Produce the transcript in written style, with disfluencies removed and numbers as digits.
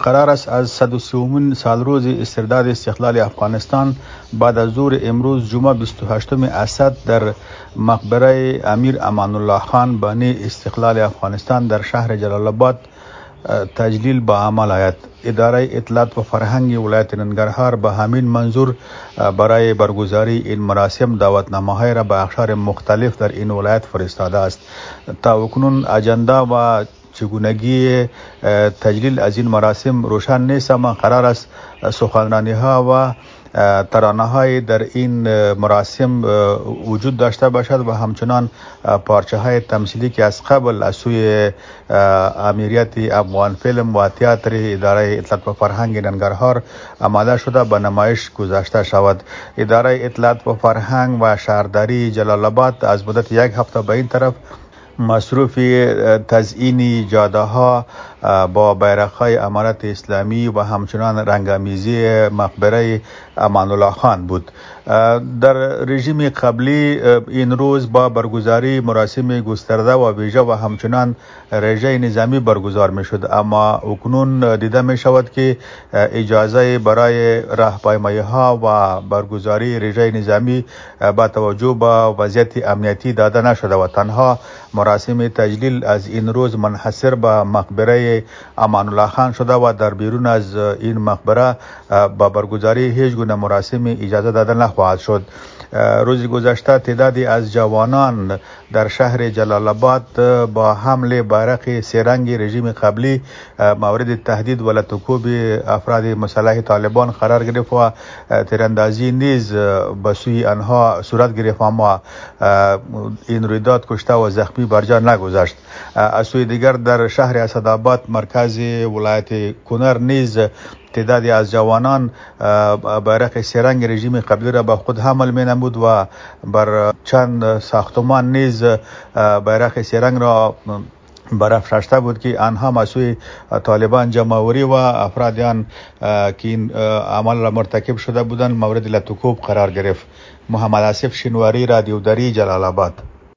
قرار است از 130 سالروز استرداد استقلال افغانستان بعد از ظهر امروز جمعه 28 اسد در مقبره امیر امان الله خان بانی استقلال افغانستان در شهر جلال آباد تجلیل به عمل آید. اداره اطلاعات و فرهنگ ولایت ننگرهار به همین منظور برای برگزاری این مراسم دعوتنامه‌های را به اقشار مختلف در این ولایت فرستاده است. تا اکنون اجنده و چگونگی تجلیل از این مراسم روشن نیست، اما قرار است سخنرانی ها و ترانه های در این مراسم وجود داشته باشد و همچنان پارچه های تمثیلی که از قبل از سوی امیریت افغان فیلم و تئاتر اداره اطلاعات و فرهنگ ننگرهار آماده شده به نمایش گذاشته شود. اداره اطلاعات و فرهنگ و شهرداری جلال آباد از مدت یک هفته به این طرف مصروف تزیین جاده ها با بیرق های امارت اسلامی و همچنان رنگامیزی مقبره امان الله خان بود. در رژیم قبلی این روز با برگزاری مراسم گسترده و ویژه و همچنان رژه نظامی برگزار می شد، اما اکنون دیده می شود که اجازه برای راهپیمایی ها و برگزاری رژه نظامی با توجه به وضعیت امنیتی داده نشده و تنها مراسم تجلیل از این روز منحصر به مقبره امان الله خان شده و در بیرون از این مقبره با برگزاری هیچ گونه مراسم اجازه داده نخواهد شد. روز گذشته تعدادی از جوانان در شهر جلال آباد با حمل بیرق سه‌رنگ رژیم قبلی مورد تهدید و لطوکوب افراد مسلح طالبان قرار گرفت و تیراندازی نیز به سوی آنها صورت گرفت، اما این رویداد کشته و زخمی بر جا نگذاشت. از سوی دیگر در شهر اسدآباد مرکز ولایت کنر نیز تعدادی از جوانان بیرق سه‌رنگ رژیم قبلی را به خود حمل می نمود و بر چند ساختمان نیز بیرق سه‌رنگ را برافراشته بود که آنها مسئول طالبان جمع‌آوری و افرادیان که این عمل را مرتکب شده بودند مورد لطوکوب قرار گرفت. محمد آصف شینواری، رادیو دری، جلال آباد.